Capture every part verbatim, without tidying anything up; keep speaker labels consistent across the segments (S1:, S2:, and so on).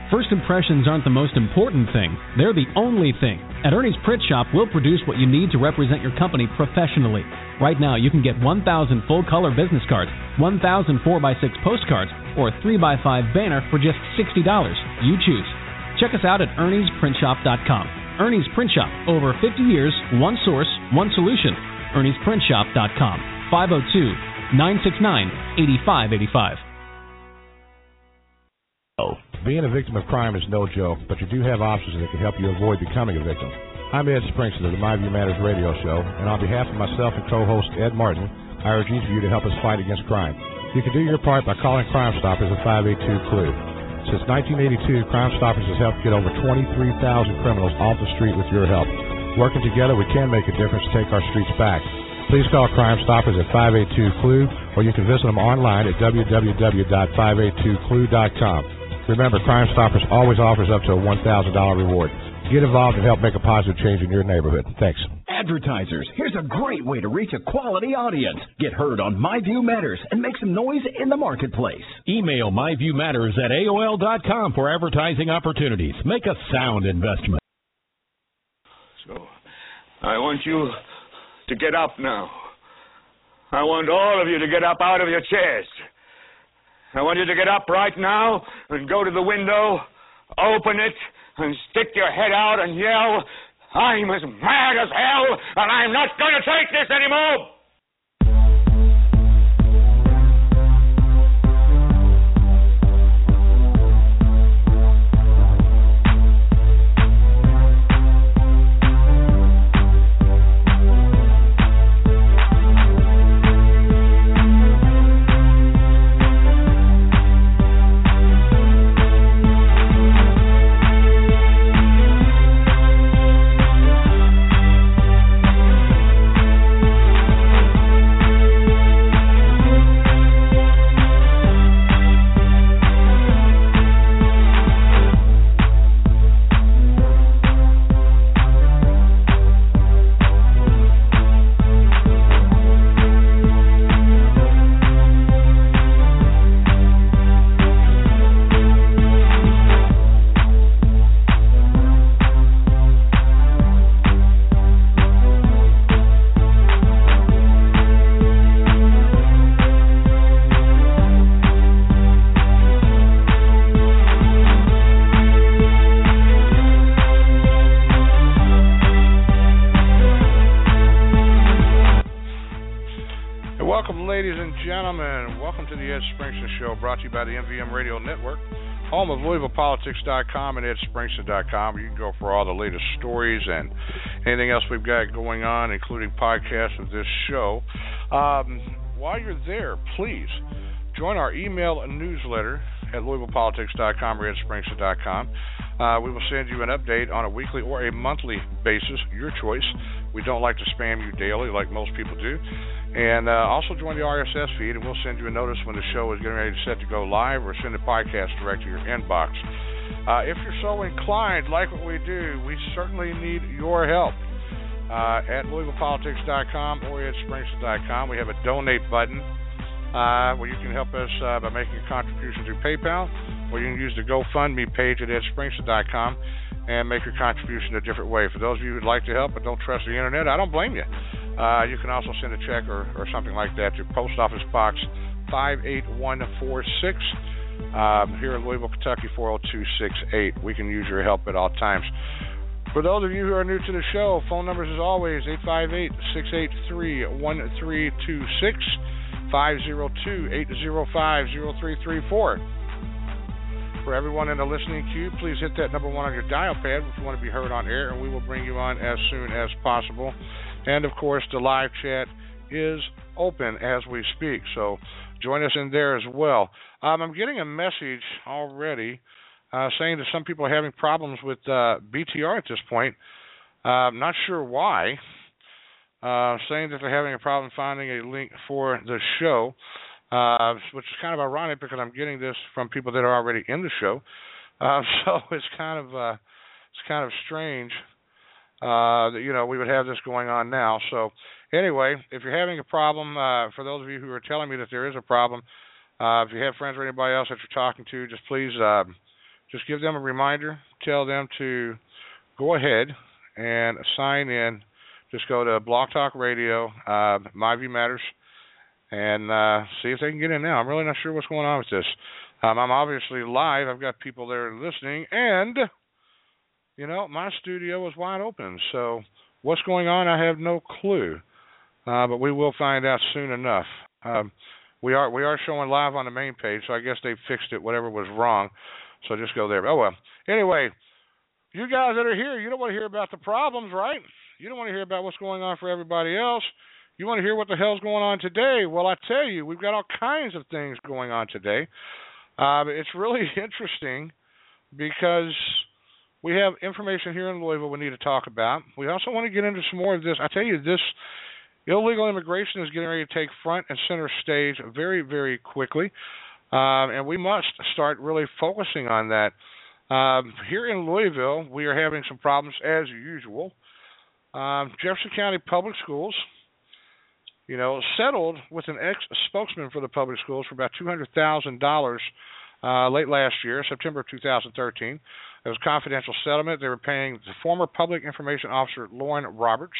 S1: First impressions aren't the most important thing. They're the only thing. At Ernie's Print Shop, we'll produce what you need to represent your company professionally. Right now, you can get one thousand full-color business cards, one thousand four by six postcards, or a three by five banner for just sixty dollars. You choose. Check us out at Ernie's Print Shop dot com. Ernie's Print Shop. Over fifty years, one source, one solution. Ernie's Print Shop dot com. five oh two, nine six nine, eight five eight five.
S2: Being a victim of crime is no joke, but you do have options that can help you avoid becoming a victim. I'm Ed Springston of the My View Matters radio show, and on behalf of myself and co-host Ed Martin, I urge each of you to help us fight against crime. You can do your part by calling Crime Stoppers at five eight two, C L U E. Since nineteen eighty-two, Crime Stoppers has helped get over twenty-three thousand criminals off the street with your help. Working together, we can make a difference to take our streets back. Please call Crime Stoppers at five eight two, C L U E, or you can visit them online at w w w dot five eight two c l u e dot com. Remember, Crime Stoppers always offers up to a one thousand dollars reward. Get involved and help make a positive change in your neighborhood. Thanks.
S3: Advertisers, here's a great way to reach a quality audience. Get heard on My View Matters and make some noise in the marketplace.
S4: Email myviewmatters at A O L dot com for advertising opportunities. Make a sound investment.
S5: So, I want you to get up now. I want all of you to get up out of your chairs. I want you to get up right now and go to the window, open it, and stick your head out and yell, "I'm as mad as hell, and I'm not going to take this anymore!"
S6: By the M V M Radio Network, home of Louisville Politics dot com and Ed Springston dot com. You can go for all the latest stories and anything else we've got going on, including podcasts of this show. Um, while you're there, please join our email and newsletter at Louisville Politics dot com or Ed Springston dot com. Uh, we will send you an update on a weekly or a monthly basis, your choice. We don't like to spam you daily like most people do. And uh, also join the R S S feed, and we'll send you a notice when the show is getting ready to set to go live, or send a podcast direct to your inbox. Uh, if you're so inclined, like what we do, we certainly need your help. Uh, at Louisville Politics dot com or Ed Springston dot com, we have a donate button uh, where you can help us uh, by making a contribution through PayPal, or you can use the GoFundMe page at Ed Springston dot com and make your contribution a different way. For those of you who'd like to help but don't trust the internet, I don't blame you. Uh, you can also send a check or, or something like that to Post Office Box five eight one four six um, here in Louisville, Kentucky, four oh two six eight. We can use your help at all times. For those of you who are new to the show, phone numbers as always, eight five eight, six eight three, one three two six, five oh two, eight oh five, oh three three four. For everyone in the listening queue, please hit that number one on your dial pad if you want to be heard on air, and we will bring you on as soon as possible. And, of course, the live chat is open as we speak, so join us in there as well. Um, I'm getting a message already uh, saying that some people are having problems with uh, B T R at this point. Uh, I'm not sure why. Uh, saying that they're having a problem finding a link for the show, uh, which is kind of ironic because I'm getting this from people that are already in the show. Uh, so it's kind of uh, it's kind of strange. Uh, that, you know, we would have this going on now. So anyway, if you're having a problem, uh, for those of you who are telling me that there is a problem, uh, if you have friends or anybody else that you're talking to, just please uh, just give them a reminder. Tell them to go ahead and sign in. Just go to Blog Talk Radio, uh, My View Matters, and uh, see if they can get in now. I'm really not sure what's going on with this. Um, I'm obviously live. I've got people there listening, and, you know, my studio is wide open. So what's going on, I have no clue, uh, but we will find out soon enough. Um, we are we are showing live on the main page, so I guess they fixed it, whatever was wrong. So just go there. Oh, well. Anyway, you guys that are here, you don't want to hear about the problems, right? You don't want to hear about what's going on for everybody else. You want to hear what the hell's going on today. Well, I tell you, we've got all kinds of things going on today. Uh, it's really interesting because we have information here in Louisville we need to talk about. We also want to get into some more of this. I tell you, this illegal immigration is getting ready to take front and center stage very, very quickly, um, and we must start really focusing on that. Um, here in Louisville, we are having some problems as usual. Um, Jefferson County Public Schools, you know, settled with an ex-spokesman for the public schools for about two hundred thousand dollars uh, late last year, September of two thousand thirteen. It was a confidential settlement. They were paying the former public information officer, Lauren Roberts,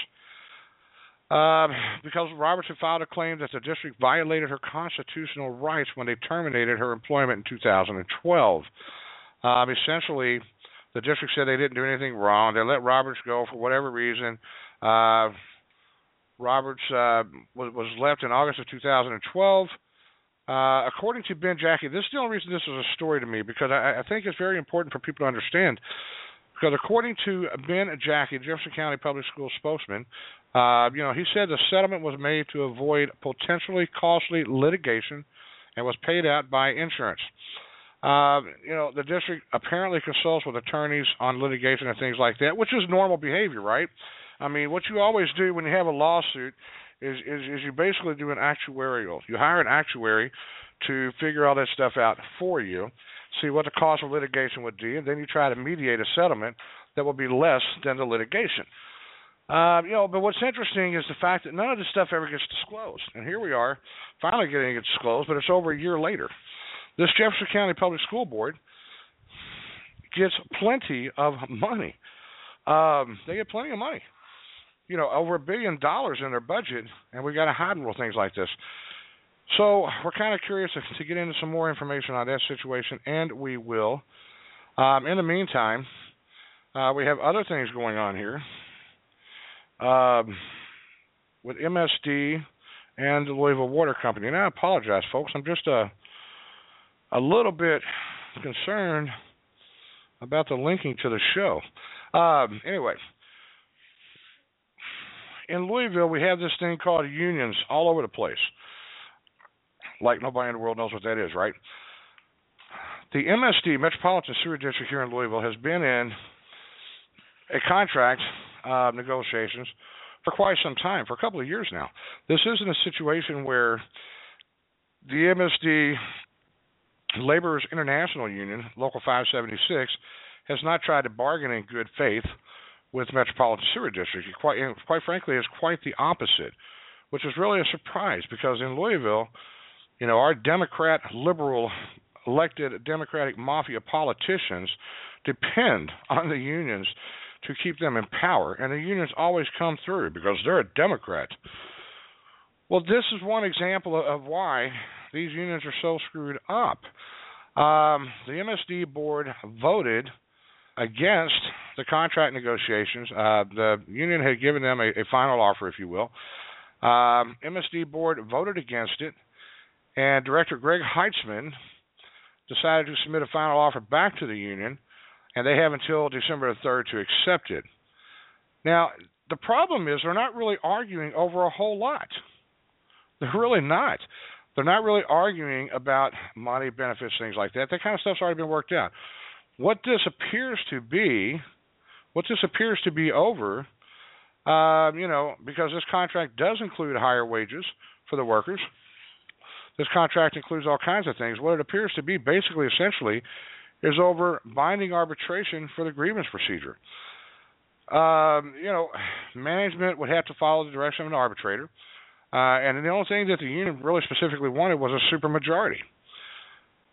S6: uh, because Roberts had filed a claim that the district violated her constitutional rights when they terminated her employment in two thousand twelve. Um, essentially, the district said they didn't do anything wrong. They let Roberts go for whatever reason. Uh, Roberts uh, was, was left in August of two thousand twelve. Uh, according to Ben Jackie, this is the only reason this is a story to me, because I, I think it's very important for people to understand. Because according to Ben Jackie, Jefferson County Public Schools spokesman, uh, you know, he said the settlement was made to avoid potentially costly litigation and was paid out by insurance. Uh, you know, the district apparently consults with attorneys on litigation and things like that, which is normal behavior, right? I mean, what you always do when you have a lawsuit is, is, is you basically do an actuarial. You hire an actuary to figure all that stuff out for you, see what the cost of litigation would be, and then you try to mediate a settlement that will be less than the litigation. Uh, you know, but what's interesting is the fact that none of this stuff ever gets disclosed. And here we are, finally getting it disclosed, but it's over a year later. This Jefferson County Public School Board gets plenty of money. Um, they get plenty of money. You know, over a billion dollars in their budget, and we got to hide little things like this. So we're kind of curious to, to get into some more information on that situation, and we will. Um, in the meantime, uh, we have other things going on here um, with M S D and the Louisville Water Company. And I apologize, folks. I'm just a a little bit concerned about the linking to the show. Um, anyway, in Louisville, we have this thing called unions all over the place. Like nobody in the world knows what that is, right? The M S D, Metropolitan Sewer District here in Louisville, has been in a contract uh, negotiations for quite some time, for a couple of years now. This isn't a situation where the M S D Laborers International Union, Local five seventy-six, has not tried to bargain in good faith with Metropolitan Sewer District. Quite, quite frankly, it's quite the opposite, which is really a surprise because in Louisville, you know, our Democrat, liberal, elected Democratic mafia politicians depend on the unions to keep them in power, and the unions always come through because they're a Democrat. Well, this is one example of why these unions are so screwed up. Um, the M S D board voted against the contract negotiations. Uh, the union had given them a, a final offer, if you will. Um, M S D board voted against it, and Director Greg Heitzman decided to submit a final offer back to the union, and they have until December the third to accept it. Now, the problem is they're not really arguing over a whole lot. They're really not. They're not really arguing about money, benefits, things like that. That kind of stuff's already been worked out. What this appears to be, what this appears to be over, uh, you know, because this contract does include higher wages for the workers. This contract includes all kinds of things. What it appears to be, basically, essentially, is over binding arbitration for the grievance procedure. Um, you know, management would have to follow the direction of an arbitrator. Uh, and the only thing that the union really specifically wanted was a supermajority.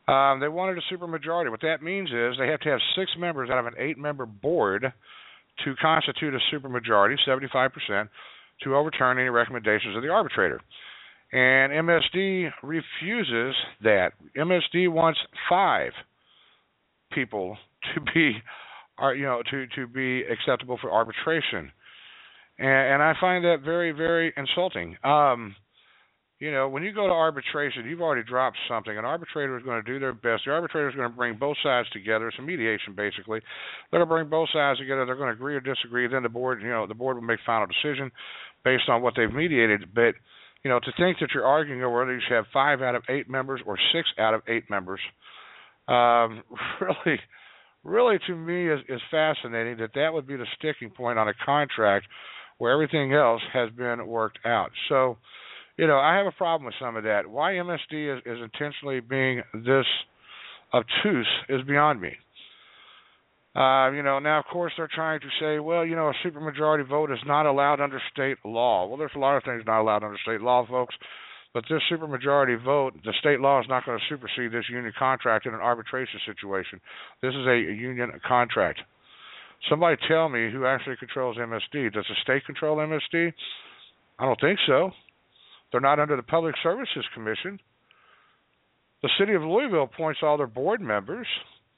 S6: Um, they wanted a supermajority. What that means is they have to have six members out of an eight-member board to constitute a supermajority, seventy-five percent, to overturn any recommendations of the arbitrator. And M S D refuses that. M S D wants five people to be, are you know, to, to be acceptable for arbitration, and, and I find that very, very insulting. Um, you know, when you go to arbitration, you've already dropped something. An arbitrator is going to do their best. The arbitrator is going to bring both sides together. It's a mediation, basically. They're going to bring both sides together. They're going to agree or disagree. Then the board, you know, the board will make final decision based on what they've mediated. But you know, to think that you're arguing over whether you should have five out of eight members or six out of eight members, um, really, really to me is, is fascinating that that would be the sticking point on a contract where everything else has been worked out. So, you know, I have a problem with some of that. Why M S D is, is intentionally being this obtuse is beyond me. Uh, you know, now, of course, they're trying to say, well, you know, a supermajority vote is not allowed under state law. Well, there's a lot of things not allowed under state law, folks, but this supermajority vote, the state law is not going to supersede this union contract in an arbitration situation. This is a, a union contract. Somebody tell me who actually controls M S D. Does the state control M S D? I don't think so. They're not under the Public Services Commission. The city of Louisville appoints all their board members.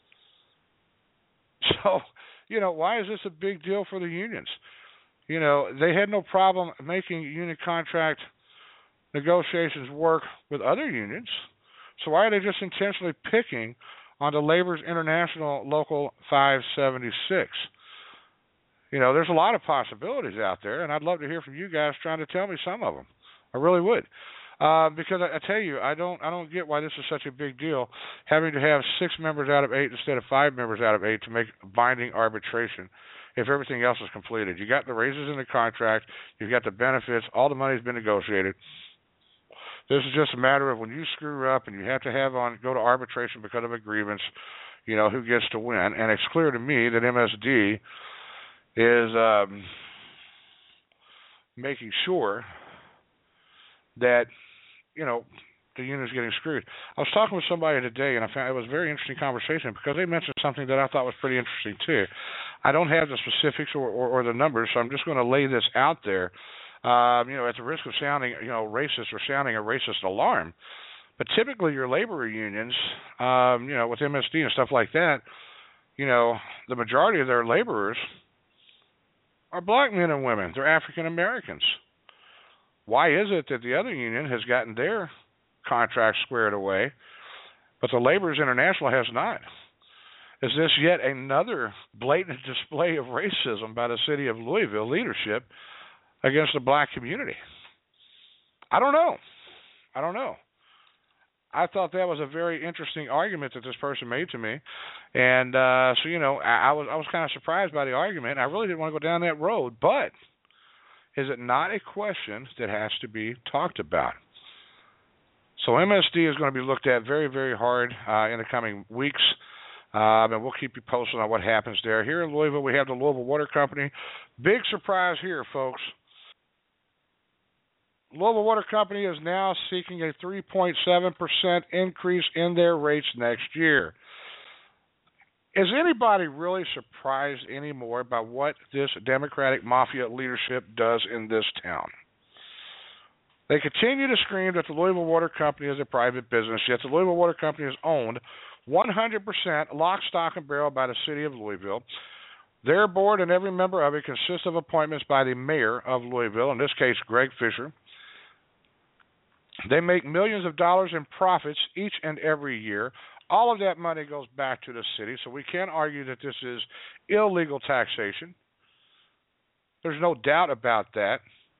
S6: So, you know, why is this a big deal for the unions? You know, they had no problem making union contract negotiations work with other unions. So why are they just intentionally picking on the Labor's International Local five seventy-six? You know, there's a lot of possibilities out there, and I'd love to hear from you guys trying to tell me some of them. I really would, uh, because I, I tell you, I don't, I don't get why this is such a big deal, having to have six members out of eight instead of five members out of eight to make binding arbitration. If everything else is completed, you got the raises in the contract, you've got the benefits, all the money's been negotiated. This is just a matter of when you screw up and you have to have on go to arbitration because of a grievance, you know, who gets to win. And it's clear to me that M S D is um, making sure that, you know, the union is getting screwed. I was talking with somebody today, and I found it was a very interesting conversation because they mentioned something that I thought was pretty interesting too. I don't have the specifics or, or, or the numbers, so I'm just going to lay this out there. Um, you know, at the risk of sounding, you know, racist or sounding a racist alarm, but typically your labor unions, um, you know, with M S D and stuff like that, you know, the majority of their laborers are black men and women. They're African Americans. Why is it that the other union has gotten their contract squared away, but the Laborers International has not? Is this yet another blatant display of racism by the city of Louisville leadership against the black community? I don't know. I don't know. I thought that was a very interesting argument that this person made to me, and uh, so you know, I, I was I was kind of surprised by the argument. I really didn't want to go down that road, but is it not a question that has to be talked about? So M S D is going to be looked at very, very hard uh, in the coming weeks, um, and we'll keep you posted on what happens there. Here in Louisville, we have the Louisville Water Company. Big surprise here, folks. Louisville Water Company is now seeking a three point seven percent increase in their rates next year. Is anybody really surprised anymore by what this Democratic mafia leadership does in this town? They continue to scream that the Louisville Water Company is a private business, yet the Louisville Water Company is owned one hundred percent lock, stock, and barrel by the city of Louisville. Their board and every member of it consists of appointments by the mayor of Louisville, in this case, Greg Fisher. They make millions of dollars in profits each and every year. All of that money goes back to the city, so we can't argue that this is illegal taxation. There's no doubt about that.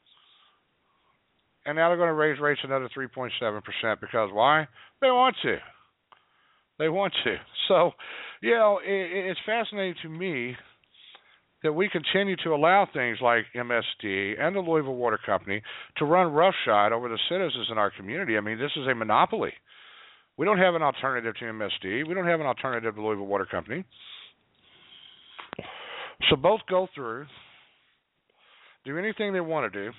S6: And now they're going to raise rates another three point seven percent because why? They want to. They want to. So, you know, it, it's fascinating to me that we continue to allow things like M S D and the Louisville Water Company to run roughshod over the citizens in our community. I mean, this is a monopoly. We don't have an alternative to M S D. We don't have an alternative to Louisville Water Company. So both go through, do anything they want to do,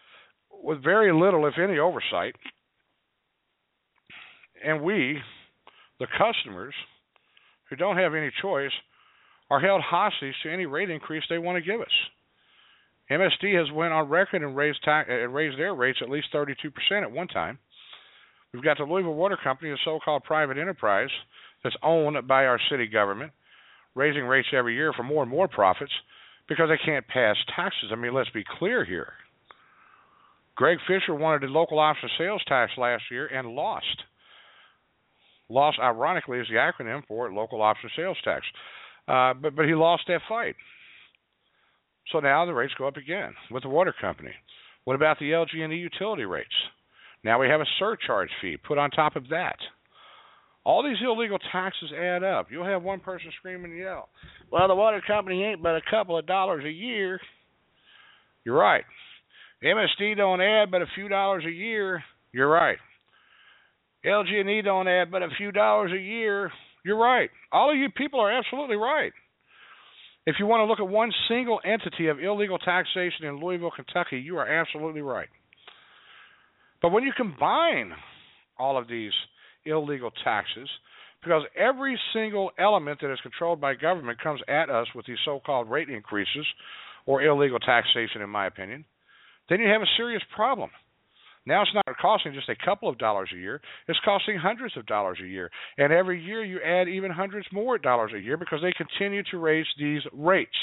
S6: with very little, if any, oversight. And we, the customers who don't have any choice are held hostage to any rate increase they want to give us. M S D has went on record and raised, ta- uh, raised their rates at least thirty-two percent at one time. We've got the Louisville Water Company, a so-called private enterprise that's owned by our city government, raising rates every year for more and more profits because they can't pass taxes. I mean, let's be clear here. Greg Fisher wanted the local option sales tax last year and lost. Lost, ironically, is the acronym for local option sales tax. Uh, but, but he lost that fight. So now the rates go up again with the water company. What about the L G and E utility rates? Now we have a surcharge fee put on top of that. All these illegal taxes add up. You'll have one person scream and yell, well, the water company ain't but a couple of dollars a year. You're right. M S D don't add but a few dollars a year. You're right. L G and E don't add but a few dollars a year. You're right. All of you people are absolutely right. If you want to look at one single entity of illegal taxation in Louisville, Kentucky, you are absolutely right. But when you combine all of these illegal taxes, because every single element that is controlled by government comes at us with these so-called rate increases or illegal taxation, in my opinion, then you have a serious problem. Now it's not costing just a couple of dollars a year. It's costing hundreds of dollars a year. And every year you add even hundreds more dollars a year because they continue to raise these rates.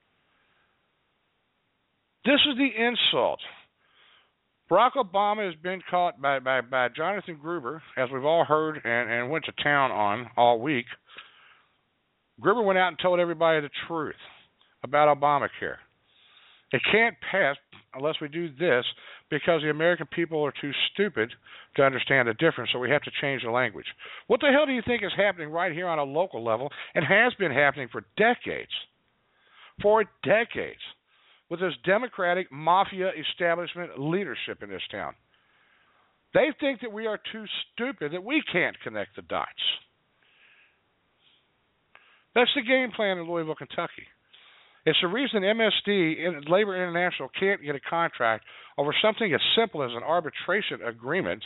S6: This is the insult. Barack Obama has been caught by, by, by Jonathan Gruber, as we've all heard and, and went to town on all week. Gruber went out and told everybody the truth about Obamacare. It can't pass unless we do this because the American people are too stupid to understand the difference, so we have to change the language. What the hell do you think is happening right here on a local level and has been happening for decades? For decades. With this Democratic mafia establishment leadership in this town. They think that we are too stupid, that we can't connect the dots. That's the game plan in Louisville, Kentucky. It's the reason M S D, Labor International, can't get a contract over something as simple as an arbitration agreement.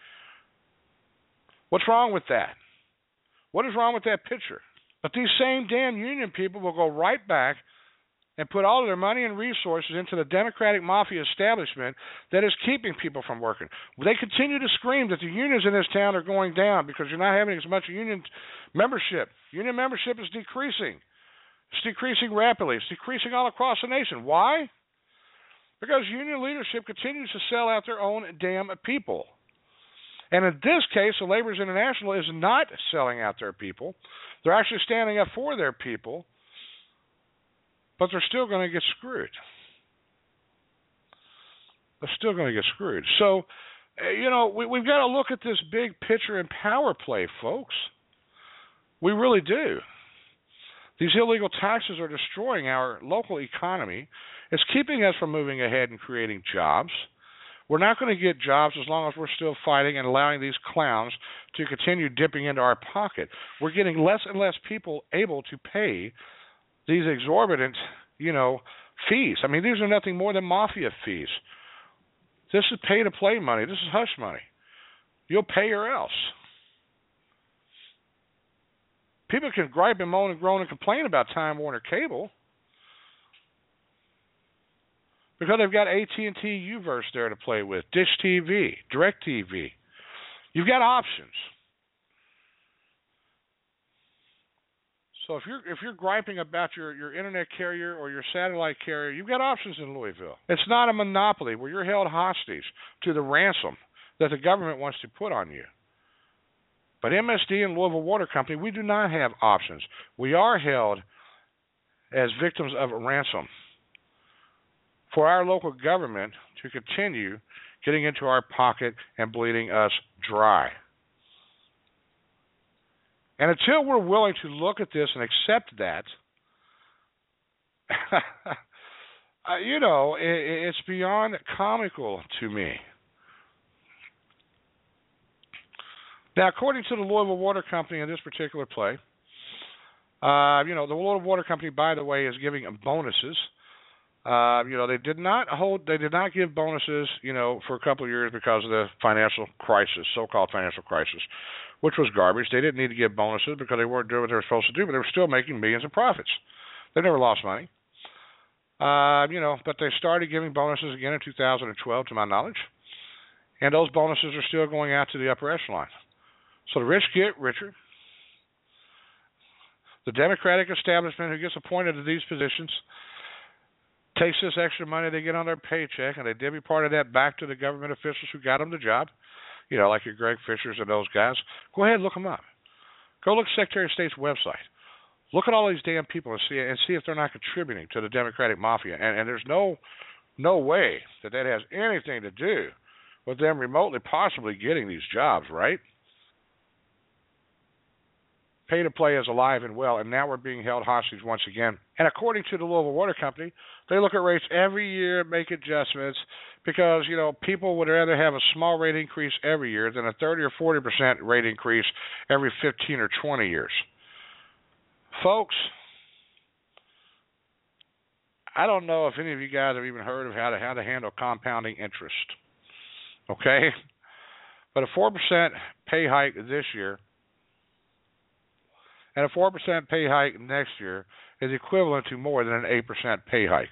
S6: What's wrong with that? What is wrong with that picture? But these same damn union people will go right back and put all of their money and resources into the Democratic mafia establishment that is keeping people from working. They continue to scream that the unions in this town are going down because you're not having as much union membership. Union membership is decreasing. It's decreasing rapidly. It's decreasing all across the nation. Why? Because union leadership continues to sell out their own damn people. And in this case, the Laborers International is not selling out their people. They're actually standing up for their people. But they're still going to get screwed. They're still going to get screwed. So, you know, we, we've got to look at this big picture and power play, folks. We really do. These illegal taxes are destroying our local economy. It's keeping us from moving ahead and creating jobs. We're not going to get jobs as long as we're still fighting and allowing these clowns to continue dipping into our pocket. We're getting less and less people able to pay these exorbitant, you know, fees. I mean, these are nothing more than mafia fees. This is pay-to-play money. This is hush money. You'll pay or else. People can gripe and moan and groan and complain about Time Warner Cable because they've got A T and T U-verse there to play with, Dish T V, DirecTV. You've got options. So if you're if you're griping about your, your internet carrier or your satellite carrier, you've got options in Louisville. It's not a monopoly where you're held hostage to the ransom that the government wants to put on you. But M S D and Louisville Water Company, we do not have options. We are held as victims of a ransom for our local government to continue getting into our pocket and bleeding us dry. And until we're willing to look at this and accept that, uh, you know, it, it's beyond comical to me. Now, according to the Louisville Water Company in this particular play, uh, you know, the Louisville Water Company, by the way, is giving bonuses. Uh, you know, they did not hold, they did not give bonuses, you know, for a couple of years because of the financial crisis, so-called financial crisis. which was garbage. They didn't need to give bonuses because they weren't doing what they were supposed to do, but they were still making millions of profits. They never lost money. Uh, you know, but they started giving bonuses again in two thousand twelve, to my knowledge, and those bonuses are still going out to the upper echelon. So the rich get richer. The Democratic establishment who gets appointed to these positions takes this extra money they get on their paycheck, and they divvy part of that back to the government officials who got them the job, you know, like your Greg Fishers and those guys. Go ahead and look them up. Go look at Secretary of State's website. Look at all these damn people and see and see if they're not contributing to the Democratic mafia. And, and there's no no way that that has anything to do with them remotely possibly getting these jobs, right? Pay to play is alive and well, and now we're being held hostage once again. And according to the Louisville Water Company, they look at rates every year, make adjustments, because, you know, people would rather have a small rate increase every year than a thirty or forty percent rate increase every fifteen or twenty years. Folks, I don't know if any of you guys have even heard of how to how to handle compounding interest. Okay? But a four percent pay hike this year and a four percent pay hike next year is equivalent to more than an eight percent pay hike.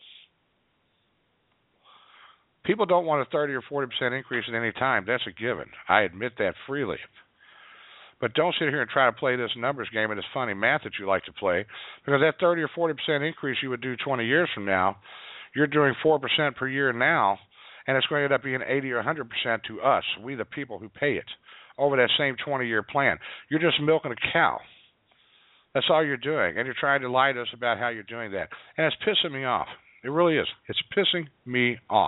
S6: People don't want a thirty or forty percent increase at any time. That's a given. I admit that freely. But don't sit here and try to play this numbers game and this funny math that you like to play, because that thirty or forty percent increase you would do twenty years from now, you're doing four percent per year now, and it's going to end up being eighty or one hundred percent to us, we the people who pay it, over that same twenty-year plan. You're just milking a cow. That's all you're doing, and you're trying to lie to us about how you're doing that. And it's pissing me off. It really is. It's pissing me off.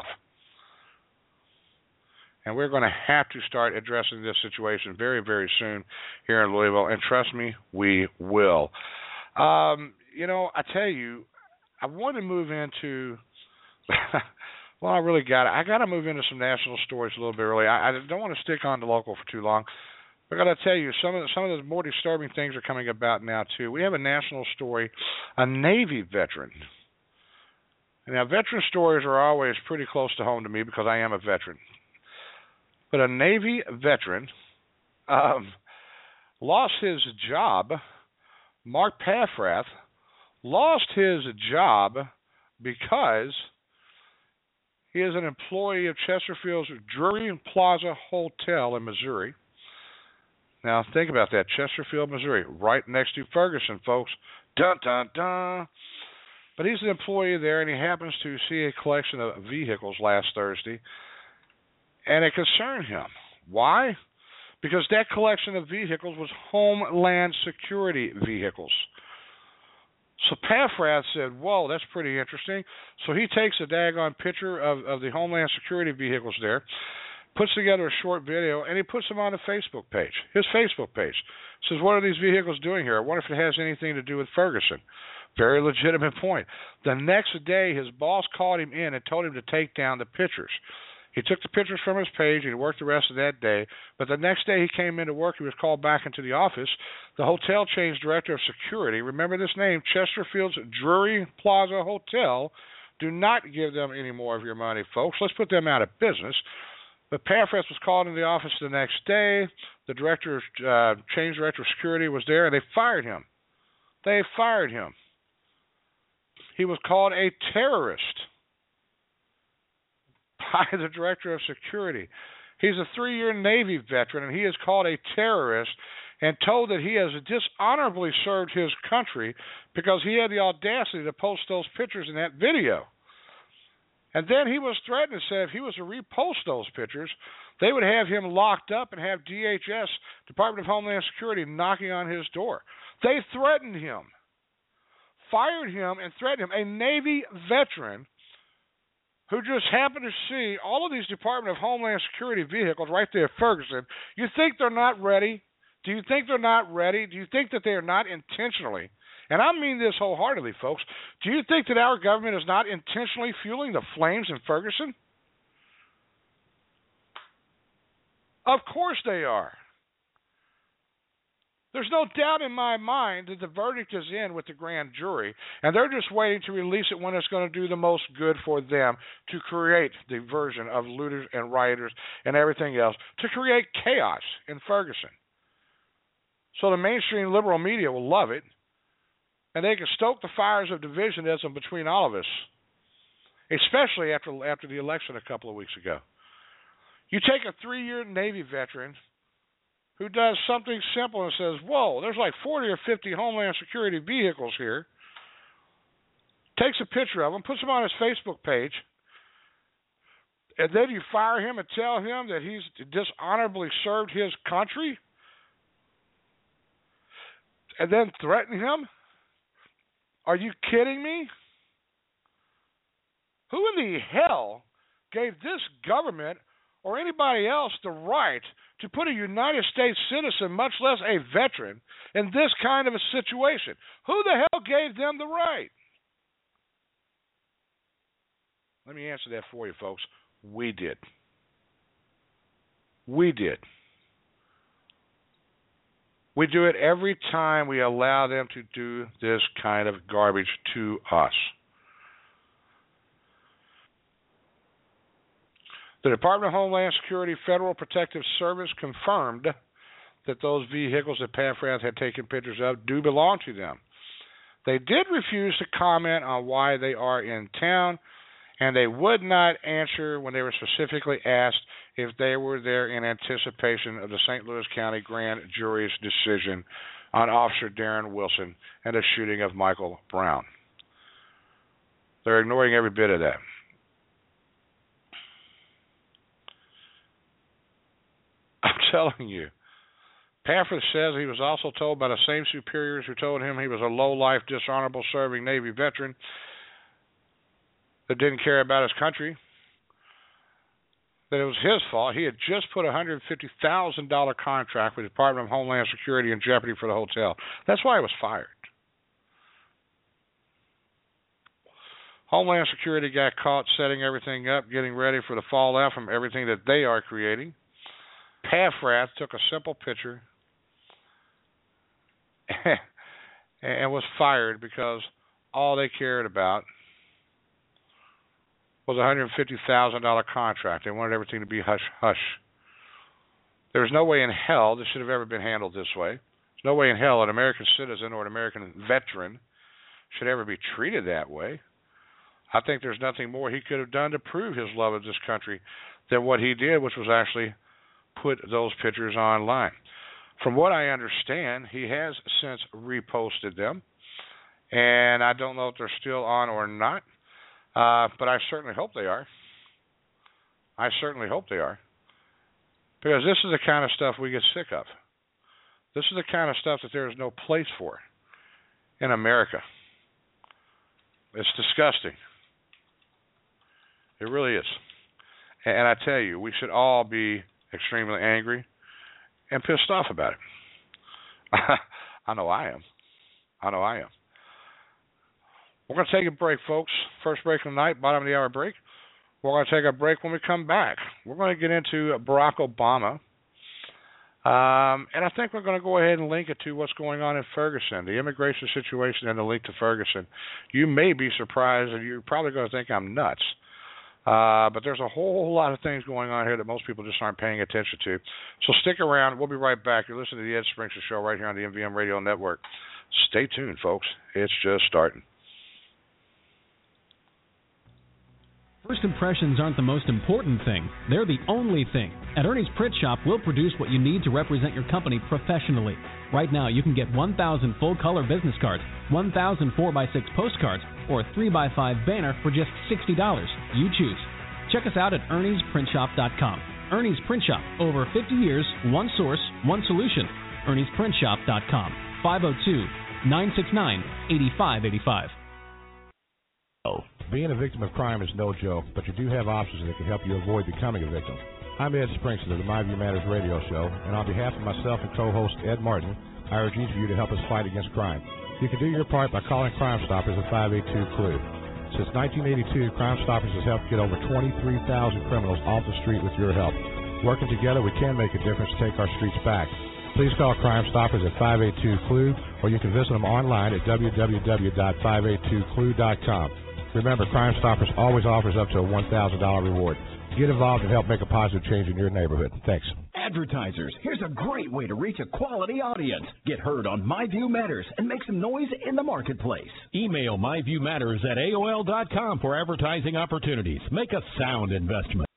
S6: And we're going to have to start addressing this situation very, very soon here in Louisville. And trust me, we will. Um, you know, I tell you, I want to move into, well, I really got it. I got to move into some national stories a little bit early. I, I don't want to stick on the local for too long. But I got to tell you, some of the, some of the more disturbing things are coming about now, too. We have a national story, a Navy veteran. Now, veteran stories are always pretty close to home to me because I am a veteran. But a Navy veteran um, lost his job. Mark Paffrath lost his job because he is an employee of Chesterfield's Drury Plaza Hotel in Missouri. Now, think about that. Chesterfield, Missouri, right next to Ferguson, folks. Dun, dun, dun. But he's an employee there, and he happens to see a collection of vehicles last Thursday. And it concerned him. Why? Because that collection of vehicles was Homeland Security vehicles. So Paffrath said, whoa, that's pretty interesting. So he takes a daggone picture of, of the Homeland Security vehicles there, puts together a short video, and he puts them on a Facebook page, his Facebook page. Says, what are these vehicles doing here? I wonder if it has anything to do with Ferguson. Very legitimate point. The next day, his boss called him in and told him to take down the pictures. He took the pictures from his page, and he worked the rest of that day. But the next day he came into work, he was called back into the office. The hotel chain's director of security, remember this name, Chesterfield's Drury Plaza Hotel, do not give them any more of your money, folks. Let's put them out of business. But Paffrath was called into the office the next day. The director, uh, change director of security was there, and they fired him. They fired him. He was called a terrorist by the director of security. He's a three-year Navy veteran, and he is called a terrorist and told that he has dishonorably served his country because he had the audacity to post those pictures in that video. And then he was threatened and said if he was to repost those pictures, they would have him locked up and have D H S, Department of Homeland Security, knocking on his door. They threatened him, fired him, and threatened him. A Navy veteran who just happened to see all of these Department of Homeland Security vehicles right there at Ferguson. You think they're not ready? Do you think they're not ready? Do you think that they are not intentionally, and I mean this wholeheartedly, folks, do you think that our government is not intentionally fueling the flames in Ferguson? Of course they are. There's no doubt in my mind that the verdict is in with the grand jury, and they're just waiting to release it when it's going to do the most good for them to create the version of looters and rioters and everything else, to create chaos in Ferguson. so the mainstream liberal media will love it, and they can stoke the fires of divisionism between all of us, especially after after the election a couple of weeks ago. You take a three-year Navy veteran who does something simple and says, whoa, there's like forty or fifty Homeland Security vehicles here, takes a picture of them, puts them on his Facebook page, and then you fire him and tell him that he's dishonorably served his country, and then threaten him? Are you kidding me? Who in the hell gave this government or anybody else the right to put a United States citizen, much less a veteran, in this kind of a situation? Who the hell gave them the right? Let me answer that for you, folks. We did. We did. We do it every time we allow them to do this kind of garbage to us. The Department of Homeland Security Federal Protective Service confirmed that those vehicles that PAFRATH had taken pictures of do belong to them. They did refuse to comment on why they are in town, and they would not answer when they were specifically asked if they were there in anticipation of the Saint Louis County Grand Jury's decision on Officer Darren Wilson and the shooting of Michael Brown. They're ignoring every bit of that. I'm telling you. PAFRATH says he was also told by the same superiors who told him he was a low-life, dishonorable serving Navy veteran that didn't care about his country, that it was his fault. He had just put a one hundred fifty thousand dollars contract with the Department of Homeland Security in jeopardy for the hotel. That's why he was fired. Homeland Security got caught setting everything up, getting ready for the fallout from everything that they are creating. PAFRATH took a simple picture and was fired because all they cared about was a one hundred fifty thousand dollars contract. They wanted everything to be hush-hush. There's no way in hell this should have ever been handled this way. There's no way in hell an American citizen or an American veteran should ever be treated that way. I think there's nothing more he could have done to prove his love of this country than what he did, which was actually put those pictures online. From what I understand, he has since reposted them, and I don't know if they're still on or not. Uh, but I certainly hope they are. I certainly hope they are. Because this is the kind of stuff we get sick of. This is the kind of stuff that there is no place for in America. It's disgusting. It really is. And I tell you, we should all be extremely angry and pissed off about it. I know I am. I know I am. We're going to take a break, folks. First break of the night, bottom of the hour break. We're going to take a break. When we come back, we're going to get into Barack Obama. Um, and I think we're going to go ahead and link it to what's going on in Ferguson, the immigration situation and the link to Ferguson. You may be surprised, and you're probably going to think I'm nuts. Uh, but there's a whole lot of things going on here that most people just aren't paying attention to. So stick around. We'll be right back. You're listening to the Ed Sprinkler Show right here on the M V M Radio Network. Stay tuned, folks. It's just starting.
S1: First impressions aren't the most important thing. They're the only thing. At Ernie's Print Shop, we'll produce what you need to represent your company professionally. Right now, you can get one thousand full-color business cards, one thousand four by six postcards, or a three by five banner for just sixty dollars. You choose. Check us out at Ernie's Print Shop dot com. Ernie's Print Shop. Over fifty years, one source, one solution. Ernie's Print Shop dot com. five oh two, nine six nine, eight five eight five.
S2: Being a victim of crime is no joke, but you do have options that can help you avoid becoming a victim. I'm Ed Sprinkler of the My View Matters radio show, and on behalf of myself and co-host Ed Martin, I urge each of you to help us fight against crime. You can do your part by calling Crime Stoppers at five eight two, C L U E. Since nineteen eighty-two, Crime Stoppers has helped get over twenty-three thousand criminals off the street with your help. Working together, we can make a difference to take our streets back. Please call Crime Stoppers at five eight two, C L U E, or you can visit them online at w w w dot five eight two c l u e dot com. Remember, Crime Stoppers always offers up to a one thousand dollars reward. Get involved and help make a positive change in your neighborhood. Thanks.
S3: advertisers, here's a great way to reach a quality audience. Get heard on My View Matters and make some noise in the marketplace.
S4: Email myviewmatters at A O L dot com for advertising opportunities. Make a sound investment.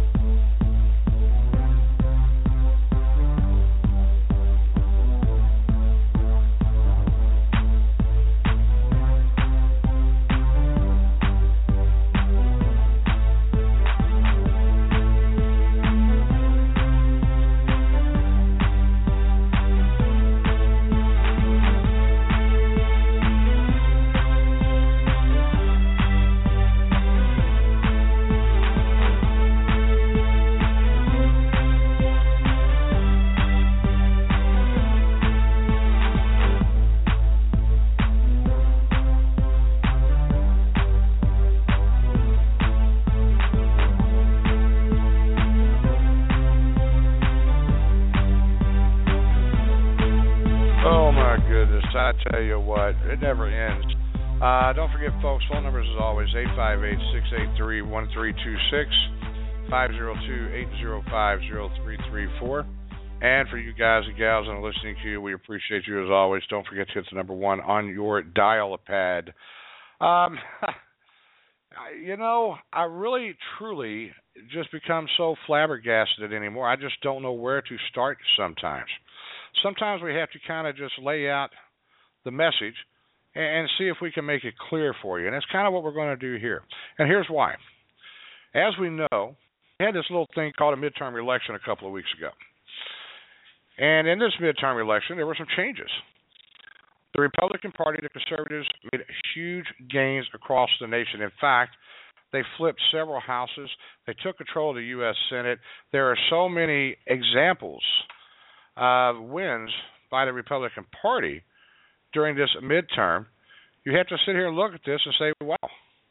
S6: Tell you what, it never ends. Uh, don't forget, folks, phone numbers as always, eight five eight, six eight three, one three two six, five oh two, eight oh five, oh three three four. And for you guys and gals in the listening queue, we appreciate you as always. Don't forget to hit the number one on your dial-a-pad. Um, you know, I really, truly just become so flabbergasted anymore. I just don't know where to start sometimes. Sometimes we have to kind of just lay out the message and see if we can make it clear for you. And that's kind of what we're going to do here. And here's why. As we know, we had this little thing called a midterm election a couple of weeks ago. And in this midterm election, there were some changes. The Republican Party, the conservatives, made huge gains across the nation. In fact, they flipped several houses. They took control of the U S Senate. There are so many examples of wins by the Republican Party during this midterm. You have to sit here and look at this and say, wow,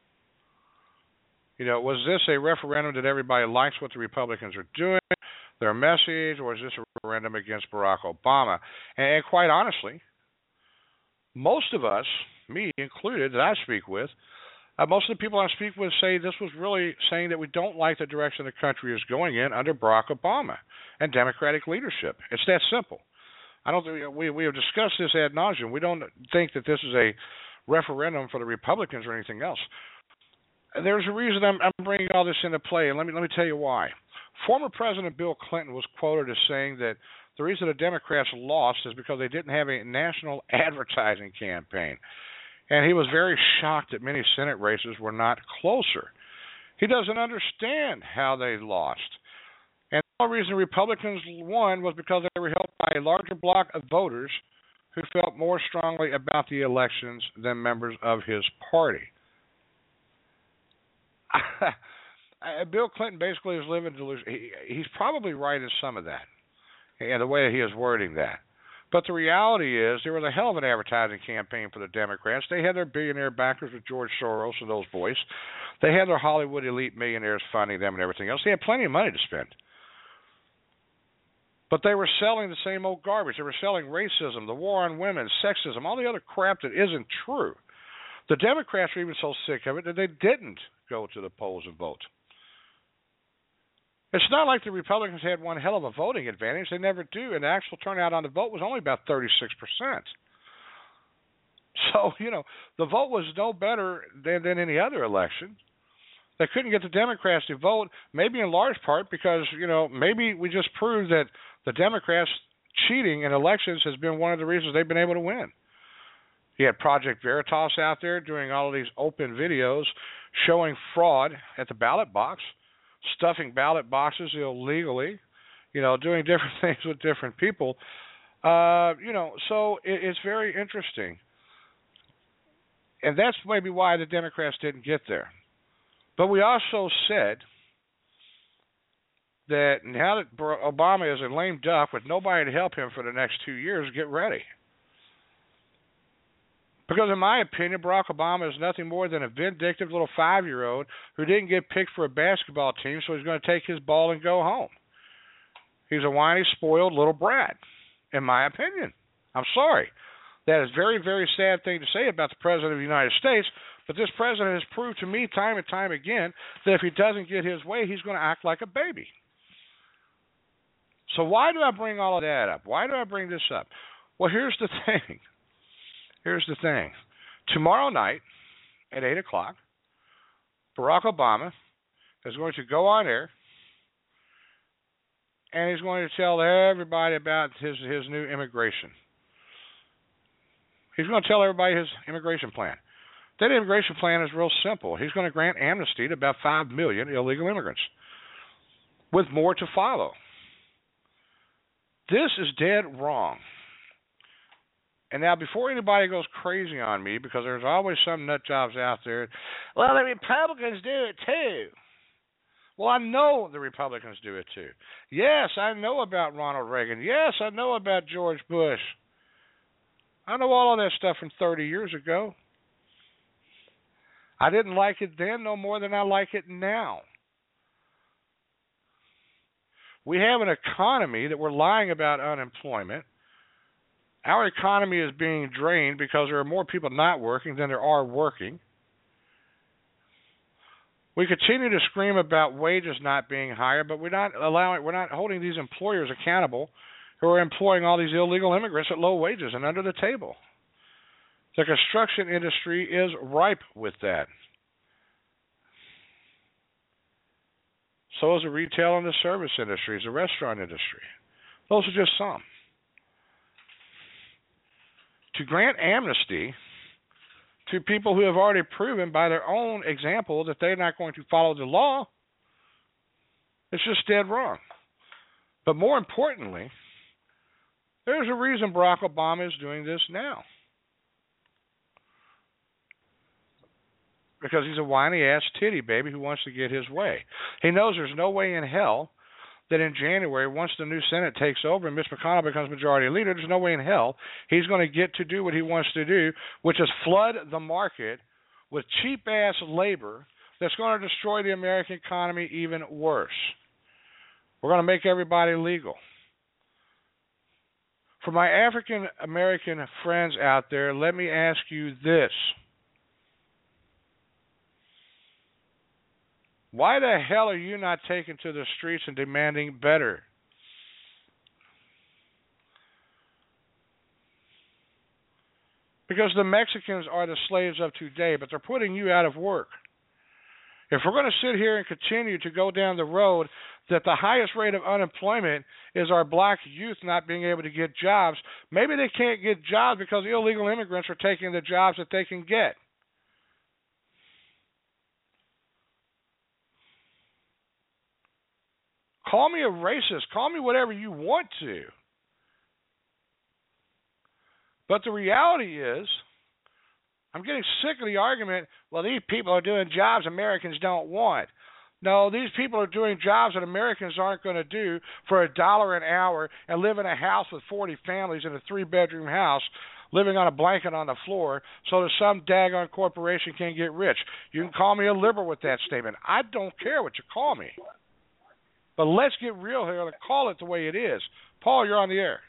S6: you know, was this a referendum that everybody likes what the Republicans are doing, their message, or is this a referendum against Barack Obama? And quite honestly, most of us, me included, that I speak with, uh, most of the people I speak with say this was really saying that we don't like the direction the country is going in under Barack Obama and Democratic leadership. It's that simple. I don't think we we have discussed this ad nauseum. We don't think that this is a referendum for the Republicans or anything else. There's a reason I'm, I'm bringing all this into play, and let me let me tell you why. Former President Bill Clinton was quoted as saying that the reason the Democrats lost is because they didn't have a national advertising campaign, and he was very shocked that many Senate races were not closer. He doesn't understand how they lost. And the only reason Republicans won was because they were helped by a larger block of voters who felt more strongly about the elections than members of his party. Bill Clinton basically is living delusion. He, he's probably right in some of that, and the way he is wording that. But the reality is there was a hell of an advertising campaign for the Democrats. They had their billionaire backers with George Soros and those boys. They had their Hollywood elite millionaires funding them and everything else. They had plenty of money to spend. But they were selling the same old garbage. They were selling racism, the war on women, sexism, all the other crap that isn't true. The Democrats were even so sick of it that they didn't go to the polls and vote. It's not like the Republicans had one hell of a voting advantage. They never do. And the actual turnout on the vote was only about thirty-six percent. So, you know, the vote was no better than, than any other election. They couldn't get the Democrats to vote, maybe in large part because, you know, maybe we just proved that the Democrats cheating in elections has been one of the reasons they've been able to win. You had Project Veritas out there doing all of these open videos showing fraud at the ballot box, stuffing ballot boxes illegally, you know, doing different things with different people. Uh, you know, so it, it's very interesting. And that's maybe why the Democrats didn't get there. But we also said that now that Obama is a lame duck with nobody to help him for the next two years, get ready. Because in my opinion, Barack Obama is nothing more than a vindictive little five-year-old who didn't get picked for a basketball team, so he's going to take his ball and go home. He's a whiny, spoiled little brat, in my opinion. I'm sorry. That is a very, very sad thing to say about the President of the United States, but this president has proved to me time and time again that if he doesn't get his way, he's going to act like a baby. So why do I bring all of that up? Why do I bring this up? Well, here's the thing. Here's the thing. Tomorrow night at eight o'clock, Barack Obama is going to go on air, and he's going to tell everybody about his, his new immigration. He's going to tell everybody his immigration plan. That immigration plan is real simple. He's going to grant amnesty to about five million illegal immigrants, with more to follow. This is dead wrong. And now, before anybody goes crazy on me, because there's always some nut jobs out there, well, the Republicans do it too. Well, I know the Republicans do it too. Yes, I know about Ronald Reagan. Yes, I know about George Bush. I know all of that stuff from thirty years ago. I didn't like it then no more than I like it now. We have an economy that we're lying about unemployment. Our economy is being drained because there are more people not working than there are working. We continue to scream about wages not being higher, but we're not allowing, we're not holding these employers accountable who are employing all these illegal immigrants at low wages and under the table. The construction industry is ripe with that. So is the retail and the service industries, the restaurant industry. Those are just some. To grant amnesty to people who have already proven by their own example that they're not going to follow the law, it's just dead wrong. But more importantly, there's a reason Barack Obama is doing this now. Because he's a whiny-ass titty baby who wants to get his way. He knows there's no way in hell that in January, once the new Senate takes over and Mitch McConnell becomes majority leader, there's no way in hell he's going to get to do what he wants to do, which is flood the market with cheap-ass labor that's going to destroy the American economy even worse. We're going to make everybody legal. For my African-American friends out there, let me ask you this. Why the hell are you not taking to the streets and demanding better? Because the Mexicans are the slaves of today, but they're putting you out of work. If we're going to sit here and continue to go down the road that the highest rate of unemployment is our black youth not being able to get jobs, maybe they can't get jobs because illegal immigrants are taking the jobs that they can get. Call me a racist. Call me whatever you want to. But the reality is, I'm getting sick of the argument, well, these people are doing jobs Americans don't want. No, these people are doing jobs that Americans aren't going to do for a dollar an hour and live in a house with forty families in a three-bedroom house, living on a blanket on the floor so that some daggone corporation can get rich. You can call me a liberal with that statement. I don't care what you call me. But let's get real here and call it the way it is. Paul, you're on the air.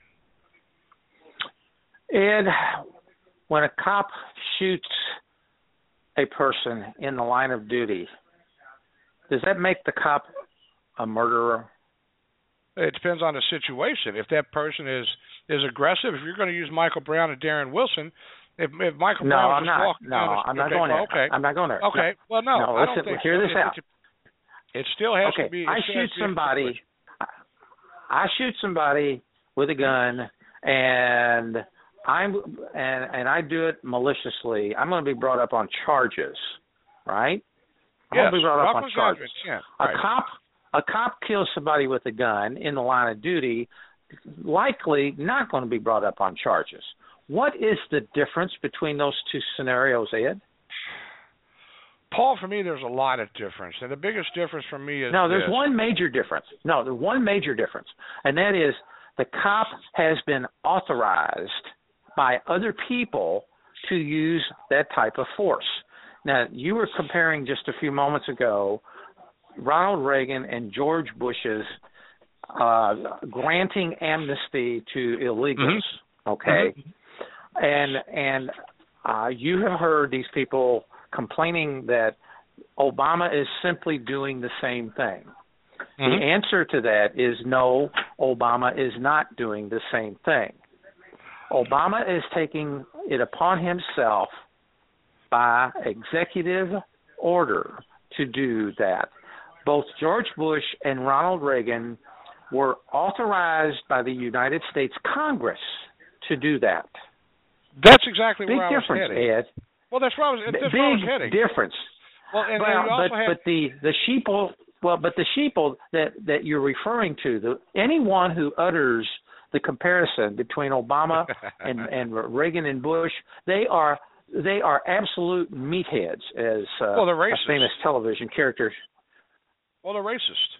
S7: Ed, when a cop shoots a person in the line of duty, does that make the cop a murderer?
S6: It depends on the situation. If that person is, is aggressive, if you're going to use Michael Brown and Darren Wilson, if, if Michael
S7: no,
S6: Brown
S7: I'm
S6: was
S7: not.
S6: walking
S7: No,
S6: down
S7: I'm
S6: the,
S7: not
S6: okay,
S7: going
S6: well,
S7: there.
S6: Okay.
S7: I'm not going there.
S6: Okay.
S7: No.
S6: Well, no,
S7: no
S6: I
S7: listen,
S6: don't think
S7: hear
S6: so.
S7: this
S6: it,
S7: out.
S6: It, it still has
S7: okay.
S6: to be.
S7: I shoot somebody. I shoot somebody with a gun, and I'm and and I do it maliciously. I'm going to be brought up on charges, right? I'm
S6: yes,
S7: going to be brought up on charges.
S6: Yeah,
S7: a
S6: right.
S7: cop, a cop kills somebody with a gun in the line of duty, likely not going to be brought up on charges. What is the difference between those two scenarios, Ed?
S6: Paul, for me, there's a lot of difference, and the biggest difference for me is
S7: no. There's
S6: this.
S7: one major difference. No, there's one major difference, and that is the cop has been authorized by other people to use that type of force. Now, you were comparing just a few moments ago Ronald Reagan and George Bush's uh, granting amnesty to illegals. Mm-hmm. Okay, mm-hmm. and and uh, you have heard these people complaining that Obama is simply doing the same thing. The answer to that is no, Obama is not doing the same thing. Obama is taking it upon himself by executive order to do that. Both George Bush and Ronald Reagan were authorized by the United States Congress to do that.
S6: That's exactly
S7: Big
S6: where I was
S7: difference,
S6: heading.
S7: Ed.
S6: Well, that's where I was, that's
S7: Big
S6: where I was heading.
S7: difference.
S6: Well, and,
S7: well,
S6: and you also
S7: but,
S6: have...
S7: but the the sheeple, well, but the sheeple that, that you're referring to, the anyone who utters the comparison between Obama and, and Reagan and Bush, they are they are absolute meatheads, as uh,
S6: well, they're
S7: a
S6: racist.
S7: famous television character.
S6: Well, they're racist.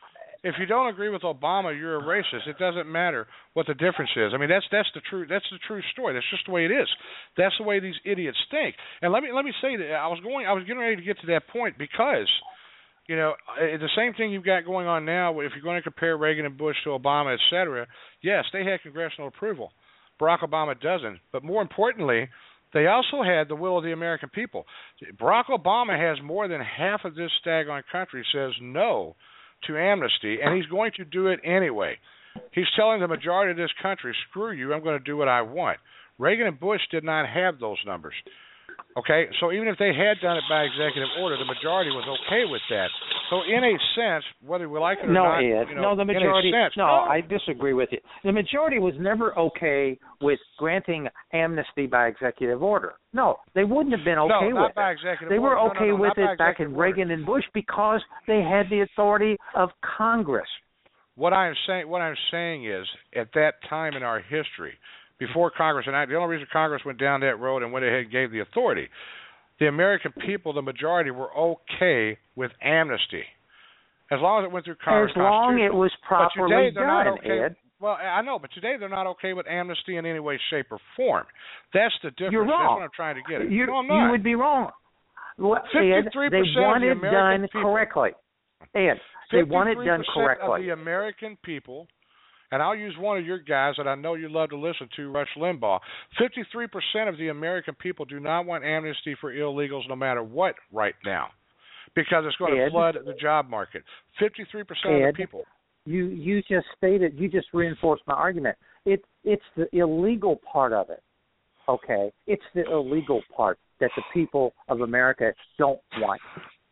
S6: If you don't agree with Obama, you're a racist. It doesn't matter what the difference is. I mean, that's that's the true that's the true story. That's just the way it is. That's the way these idiots think. And let me let me say that I was going I was getting ready to get to that point because, you know, the same thing you've got going on now. If you're going to compare Reagan and Bush to Obama, et cetera, yes, they had congressional approval. Barack Obama doesn't. But more importantly, they also had the will of the American people. Barack Obama has more than half of this staggering country says no to amnesty, and he's going to do it anyway. He's telling the majority of this country, screw you, I'm going to do what I want. Reagan and Bush did not have those numbers. Okay, so even if they had done it by executive order, the majority was okay with that. So in a sense, whether we like it or
S7: no,
S6: not,
S7: Ed,
S6: you know,
S7: no, the majority.
S6: in a sense,
S7: no,
S6: no,
S7: I disagree with you. The majority was never okay with granting amnesty by executive order. No, they wouldn't have been okay
S6: no, not
S7: with
S6: by
S7: it.
S6: executive
S7: They
S6: order.
S7: were
S6: No,
S7: okay
S6: no, no,
S7: with
S6: not
S7: it
S6: by
S7: back in
S6: executive order.
S7: Reagan and Bush because they had the authority of Congress.
S6: What I'm saying, what I'm saying is, at that time in our history, before Congress, and I, the only reason Congress went down that road and went ahead and gave the authority, the American people, the majority, were okay with amnesty, as long as it went through Congress.
S7: As long as it was properly
S6: but today, they're
S7: done,
S6: not okay.
S7: Ed.
S6: Well, I know, but today they're not okay with amnesty in any way, shape, or form. That's the difference.
S7: You're wrong.
S6: That's what I'm trying to get at.
S7: You,
S6: no, I'm not.
S7: You would be wrong. Well, Ed, they want it done correctly. Ed, they want it done correctly.
S6: Of the American people, and I'll use one of your guys that I know you love to listen to, Rush Limbaugh. fifty-three percent of the American people do not want amnesty for illegals no matter what right now because it's going
S7: Ed,
S6: to flood the job market. fifty-three percent
S7: Ed,
S6: of the people.
S7: You you just stated, you just reinforced my argument. It It's the illegal part of it, okay? It's the illegal part that the people of America don't want.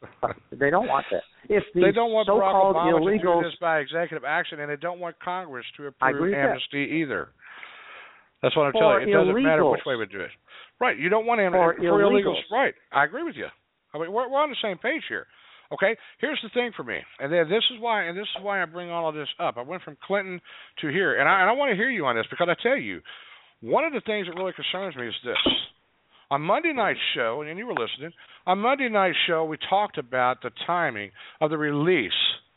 S7: They don't want that. If the
S6: they don't want Barack
S7: so-called
S6: Obama
S7: illegals,
S6: to do this by executive action, and they don't want Congress to approve amnesty
S7: that.
S6: either. That's what I'm
S7: for
S6: telling you. It doesn't
S7: illegals.
S6: matter which way we do it. Right. You don't want amnesty
S7: for,
S6: for
S7: illegals.
S6: illegals. Right. I agree with you. I mean, we're, we're on the same page here. Okay. Here's the thing for me, and then this is why, and this is why I bring all of this up. I went from Clinton to here, and I, and I want to hear you on this because I tell you, one of the things that really concerns me is this. On Monday night's show, and you were listening, on Monday night's show we talked about the timing of the release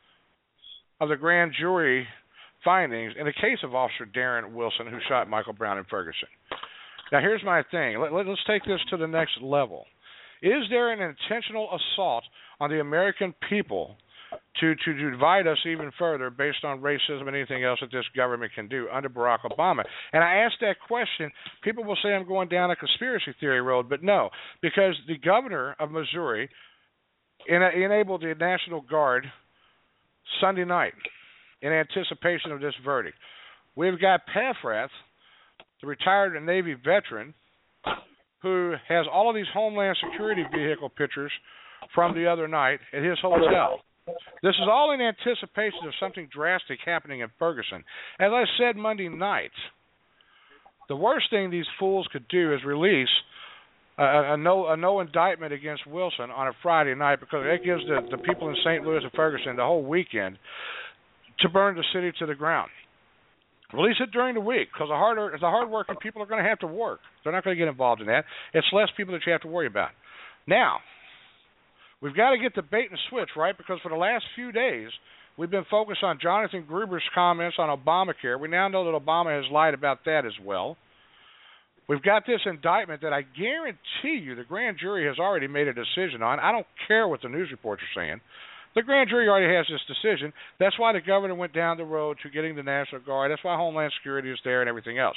S6: of the grand jury findings in the case of Officer Darren Wilson, who shot Michael Brown in Ferguson. Now, here's my thing. Let, let, let's take this to the next level. Is there an intentional assault on the American people to, to divide us even further based on racism and anything else that this government can do under Barack Obama? And I ask that question. People will say I'm going down a conspiracy theory road, but no, because the governor of Missouri en- enabled the National Guard Sunday night in anticipation of this verdict. We've got Paffrath, the retired Navy veteran, who has all of these Homeland Security vehicle pictures from the other night at his hotel. This is all in anticipation of something drastic happening in Ferguson. As I said Monday night, the worst thing these fools could do is release a, a, no, a no indictment against Wilson on a Friday night because that gives the, the people in Saint Louis and Ferguson the whole weekend to burn the city to the ground. Release it during the week because the harder, the hard-working people are going to have to work. They're not going to get involved in that. It's less people that you have to worry about. Now, we've got to get the bait and switch, right? Because for the last few days, we've been focused on Jonathan Gruber's comments on Obamacare. We now know that Obama has lied about that as well. We've got this indictment that I guarantee you the grand jury has already made a decision on. I don't care what the news reports are saying. The grand jury already has this decision. That's why the governor went down the road to getting the National Guard. That's why Homeland Security is there and everything else.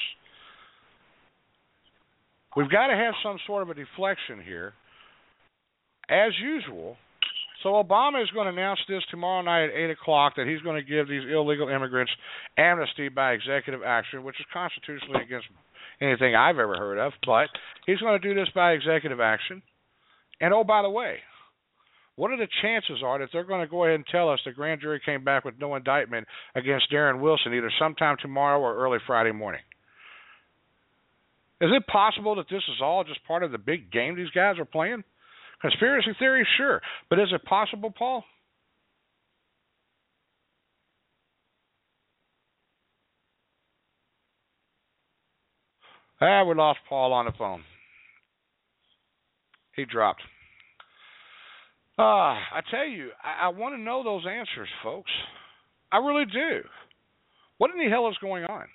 S6: We've got to have some sort of a deflection here. As usual, So Obama is going to announce this tomorrow night at eight o'clock that he's going to give these illegal immigrants amnesty by executive action, which is constitutionally against anything I've ever heard of, but he's going to do this by executive action. And, oh, by the way, what are the chances are that they're going to go ahead and tell us the grand jury came back with no indictment against Darren Wilson either sometime tomorrow or early Friday morning? Is it possible that this is all just part of the big game these guys are playing? Conspiracy theory, sure. But is it possible, Paul? Ah, we lost Paul on the phone. He dropped. Ah, I tell you, I, I want to know those answers, folks. I really do. What in the hell is going on?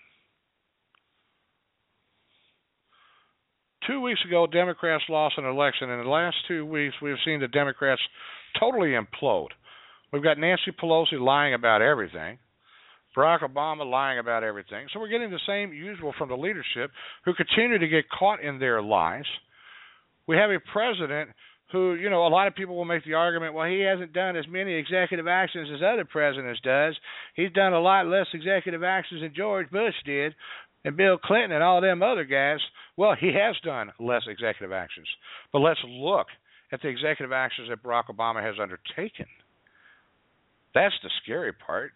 S6: Two weeks ago, Democrats lost an election. In the last two weeks, we've seen the Democrats totally implode. We've got Nancy Pelosi lying about everything, Barack Obama lying about everything. So we're getting the same usual from the leadership who continue to get caught in their lies. We have a president who, you know, a lot of people will make the argument, well, he hasn't done as many executive actions as other presidents does. He's done a lot less executive actions than George Bush did. And Bill Clinton and all them other guys, well, he has done less executive actions. But let's look at the executive actions that Barack Obama has undertaken. That's the scary part.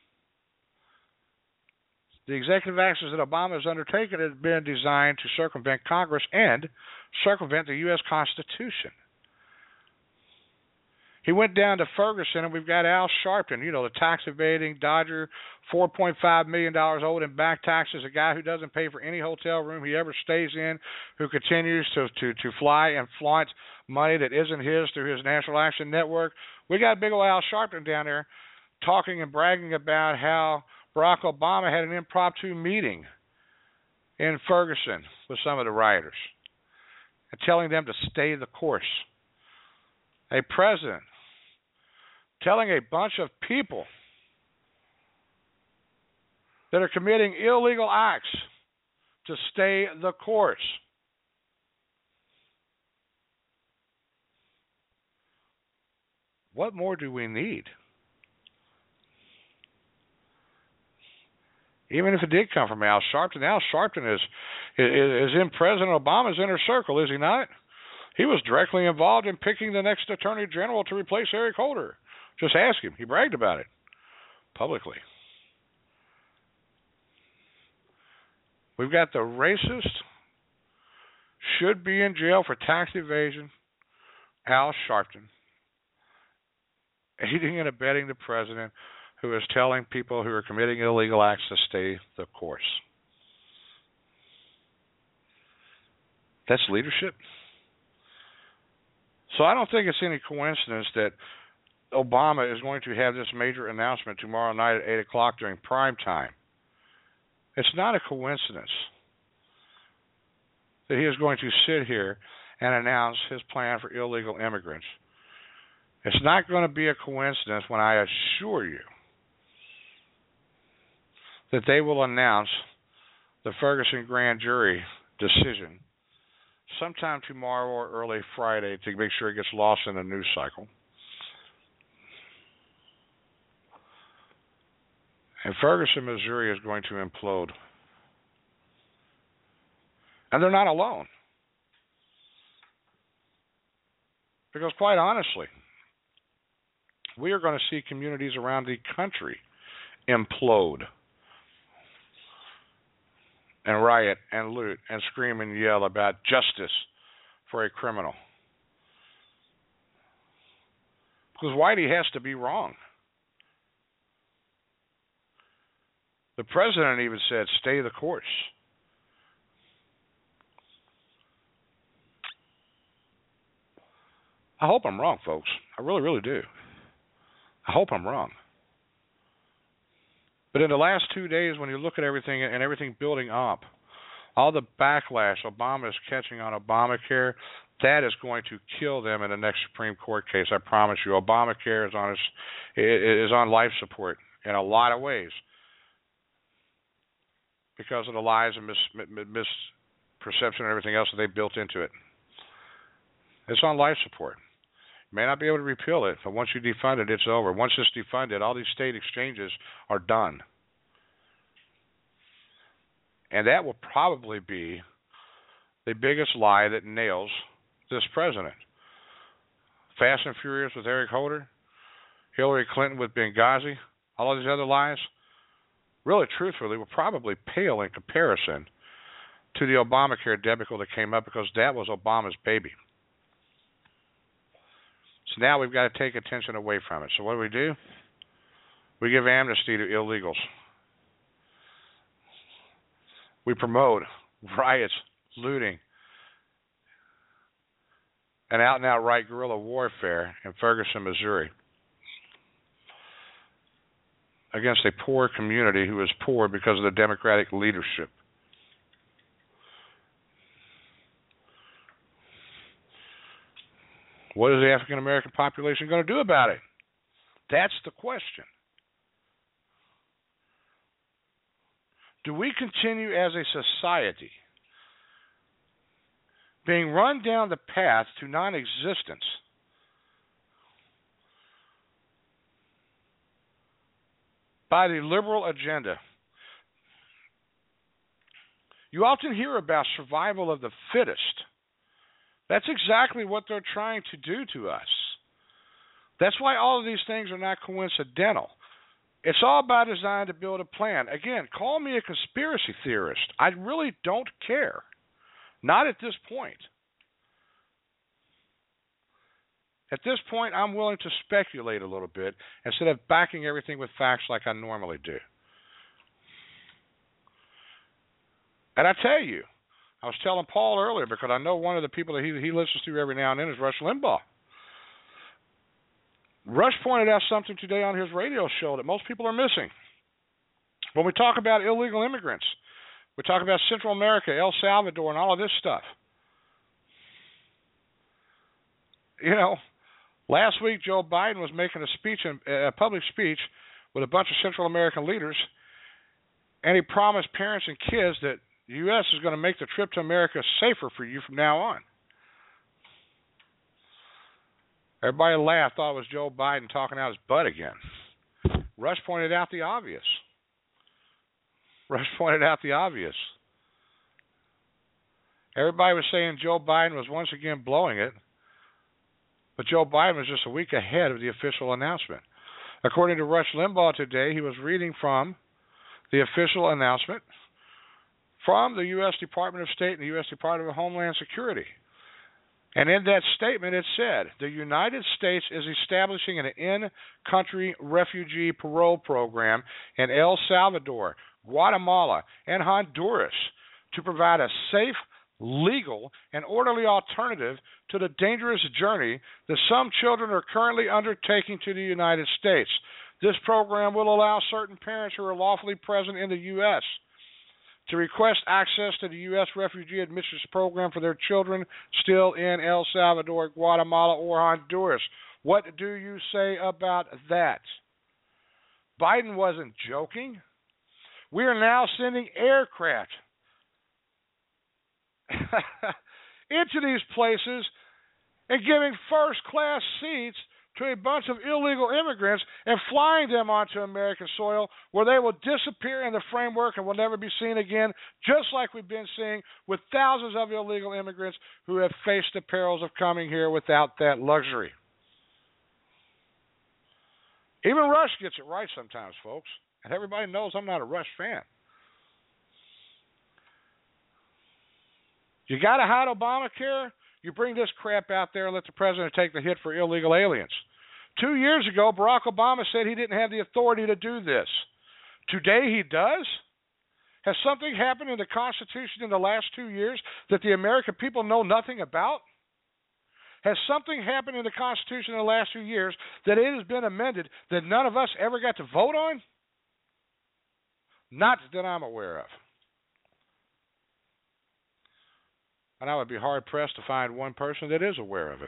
S6: The executive actions that Obama has undertaken have been designed to circumvent Congress and circumvent the U S Constitution. He went down to Ferguson, and we've got Al Sharpton, you know, the tax-evading Dodger, four point five million dollars owed in back taxes, a guy who doesn't pay for any hotel room he ever stays in, who continues to, to, to fly and flaunt money that isn't his through his National Action Network. We got big old Al Sharpton down there talking and bragging about how Barack Obama had an impromptu meeting in Ferguson with some of the rioters and telling them to stay the course. A president telling a bunch of people that are committing illegal acts to stay the course. What more do we need? Even if it did come from Al Sharpton, Al Sharpton is, is, is in President Obama's inner circle, is he not? He was directly involved in picking the next Attorney General to replace Eric Holder. Just ask him. He bragged about it publicly. We've got the racist, should be in jail for tax evasion, Al Sharpton, aiding and abetting the president who is telling people who are committing illegal acts to stay the course. That's leadership. So I don't think it's any coincidence that Obama is going to have this major announcement tomorrow night at eight o'clock during prime time. It's not a coincidence that he is going to sit here and announce his plan for illegal immigrants. It's not going to be a coincidence when I assure you that they will announce the Ferguson grand jury decision sometime tomorrow or early Friday to make sure it gets lost in the news cycle. And Ferguson, Missouri is going to implode. And they're not alone. Because quite honestly, we are going to see communities around the country implode and riot and loot and scream and yell about justice for a criminal. Because Whitey has to be wrong. The president even said, stay the course. I hope I'm wrong, folks. I really, really do. I hope I'm wrong. But in the last two days, when you look at everything and everything building up, all the backlash Obama is catching on Obamacare, that is going to kill them in the next Supreme Court case. I promise you. Obamacare is on its, is on life support in a lot of ways because of the lies and mis, misperception and everything else that they built into it. It's on life support. You may not be able to repeal it, but once you defund it, it's over. Once it's defunded, all these state exchanges are done. And that will probably be the biggest lie that nails this president. Fast and Furious with Eric Holder, Hillary Clinton with Benghazi, all of these other lies, really, truthfully, will probably pale in comparison to the Obamacare debacle that came up, because that was Obama's baby. So now we've got to take attention away from it. So what do we do? We give amnesty to illegals. We promote riots, looting, and out-and-out right guerrilla warfare in Ferguson, Missouri, against a poor community who is poor because of the Democratic leadership. What is the African American population going to do about it? That's the question. Do we continue as a society being run down the path to non-existence by the liberal agenda? You often hear about survival of the fittest. That's exactly what they're trying to do to us. That's why all of these things are not coincidental. It's all about designed to build a plan. Again, call me a conspiracy theorist. I really don't care. Not at this point. At this point, I'm willing to speculate a little bit instead of backing everything with facts like I normally do. And I tell you, I was telling Paul earlier, because I know one of the people that he, he listens to every now and then is Rush Limbaugh. Rush pointed out something today on his radio show that most people are missing. When we talk about illegal immigrants, we talk about Central America, El Salvador, and all of this stuff. You know, last week Joe Biden was making a speech, a public speech, with a bunch of Central American leaders, and he promised parents and kids that the U S is going to make the trip to America safer for you from now on. Everybody laughed, thought it was Joe Biden talking out his butt again. Rush pointed out the obvious. Rush pointed out the obvious. Everybody was saying Joe Biden was once again blowing it, but Joe Biden was just a week ahead of the official announcement. According to Rush Limbaugh today, he was reading from the official announcement from the U S Department of State and the U S Department of Homeland Security. And in that statement, it said, the United States is establishing an in-country refugee parole program in El Salvador, Guatemala, and Honduras to provide a safe, legal, and orderly alternative to the dangerous journey that some children are currently undertaking to the United States. This program will allow certain parents who are lawfully present in the U S to request access to the U S refugee admissions program for their children still in El Salvador, Guatemala, or Honduras. What do you say about that? Biden wasn't joking. We are now sending aircraft into these places and giving first-class seats to a bunch of illegal immigrants and flying them onto American soil where they will disappear in the framework and will never be seen again, just like we've been seeing with thousands of illegal immigrants who have faced the perils of coming here without that luxury. Even Rush gets it right sometimes, folks, and everybody knows I'm not a Rush fan. You got to hide Obamacare? You bring this crap out there and let the president take the hit for illegal aliens. Two years ago, Barack Obama said he didn't have the authority to do this. Today he does? Has something happened in the Constitution in the last two years that the American people know nothing about? Has something happened in the Constitution in the last few years that it has been amended that none of us ever got to vote on? Not that I'm aware of. And I would be hard-pressed to find one person that is aware of it.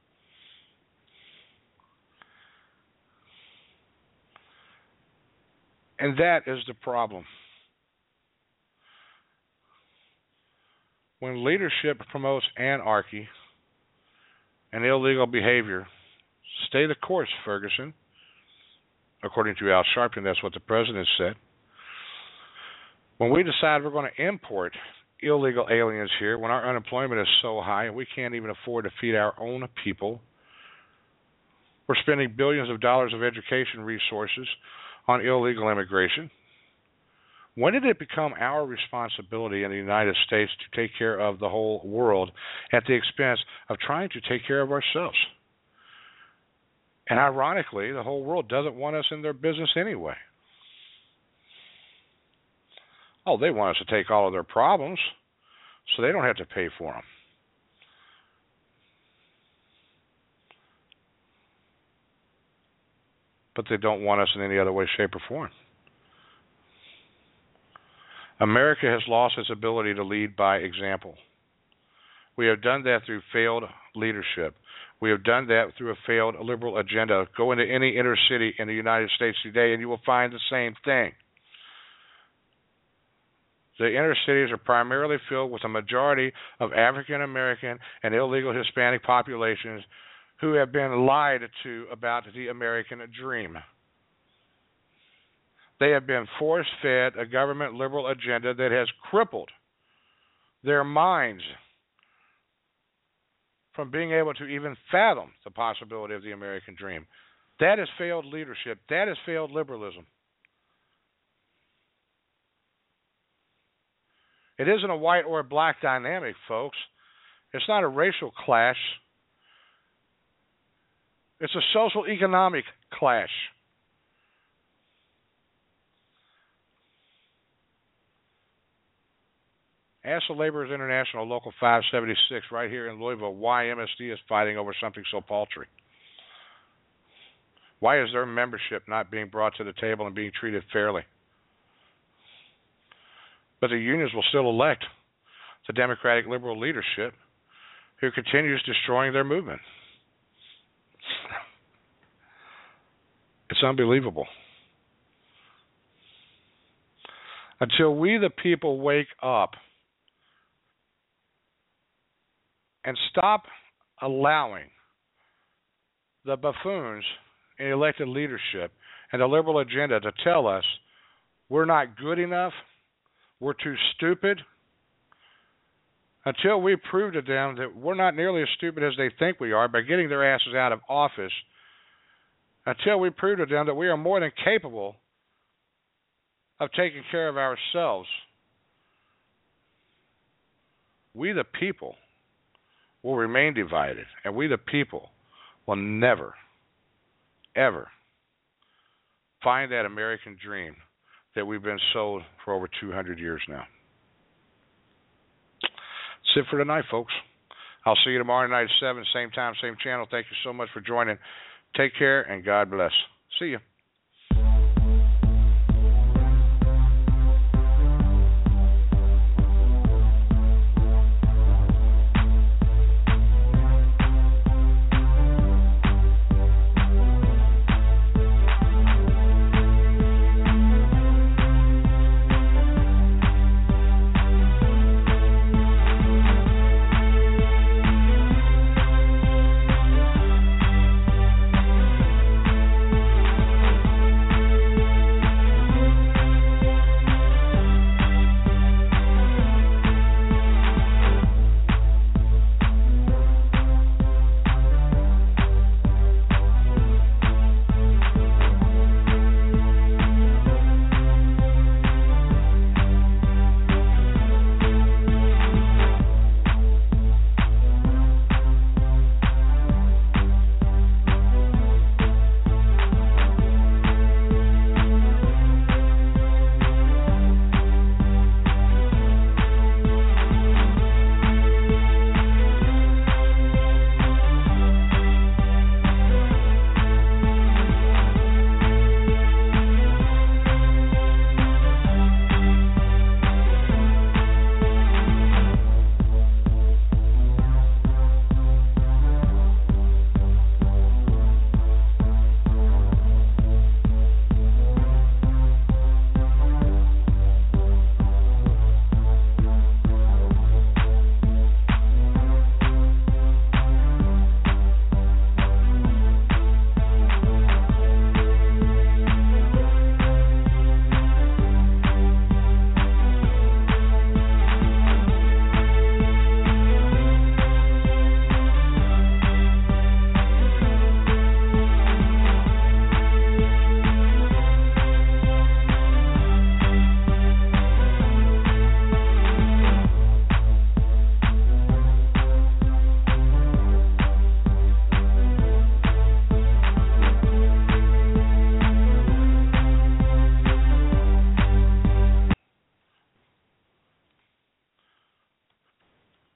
S6: And that is the problem. When leadership promotes anarchy and illegal behavior Stay the course, Ferguson. According to Al Sharpton, that's what the president said. When we decide we're going to import illegal aliens here, when our unemployment is so high and we can't even afford to feed our own people, we're spending billions of dollars of education resources on illegal immigration. When did it become our responsibility in the United States to take care of the whole world at the expense of trying to take care of ourselves? And ironically, the whole world doesn't want us in their business anyway. Oh, they want us to take all of their problems so they don't have to pay for them. But they don't want us in any other way, shape, or form. America has lost its ability to lead by example. We have done that through failed leadership. We have done that through a failed liberal agenda. Go into any inner city in the United States today and you will find the same thing. The inner cities are primarily filled with a majority of African American and illegal Hispanic populations who have been lied to about the American dream. They have been force-fed a government liberal agenda that has crippled their minds from being able to even fathom the possibility of the American dream. That is failed leadership. That is failed liberalism. It isn't a white or a black dynamic, folks. It's not a racial clash. It's a social economic clash. Ask the Laborers International Local five seventy-six right here in Louisville why M S D is fighting over something so paltry. Why is their membership not being brought to the table and being treated fairly? But the unions will still elect the Democratic liberal leadership who continues destroying their movement. It's unbelievable. Until we, the people, wake up and stop allowing the buffoons in elected leadership and the liberal agenda to tell us we're not good enough, we're too stupid, until we prove to them that we're not nearly as stupid as they think we are by getting their asses out of office, until we prove to them that we are more than capable of taking care of ourselves, we the people will remain divided, and we the people will never, ever find that American dream that we've been sold for over two hundred years now. That's it for tonight, folks. I'll see you tomorrow night at seven, same time, same channel. Thank you so much for joining. Take care, and God bless. See you.